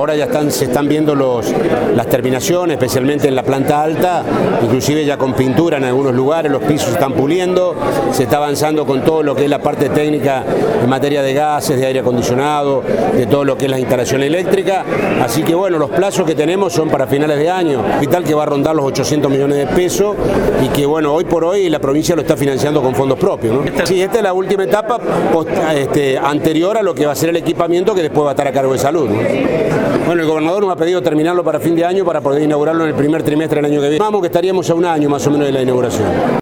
ahora ya se están viendo las terminaciones, especialmente en la planta alta, inclusive ya con pintura en algunos lugares, los pisos se están puliendo, se está avanzando con todo lo que es la parte técnica en materia de gases, de aire acondicionado, de todo lo que es la instalación eléctrica, así que bueno, los plazos que tenemos son para finales de año, hospital que va a rondar los 800 millones de pesos y que bueno, hoy por hoy la provincia lo está financiando con fondos propios, ¿no? Sí, esta es la última etapa anterior a lo que va a ser el equipamiento que después va a estar a cargo de salud, ¿no? Bueno, el gobernador nos ha pedido terminarlo para fin de año para poder inaugurarlo en el primer trimestre del año que viene. Vamos que estaríamos a un año más o menos de la inauguración.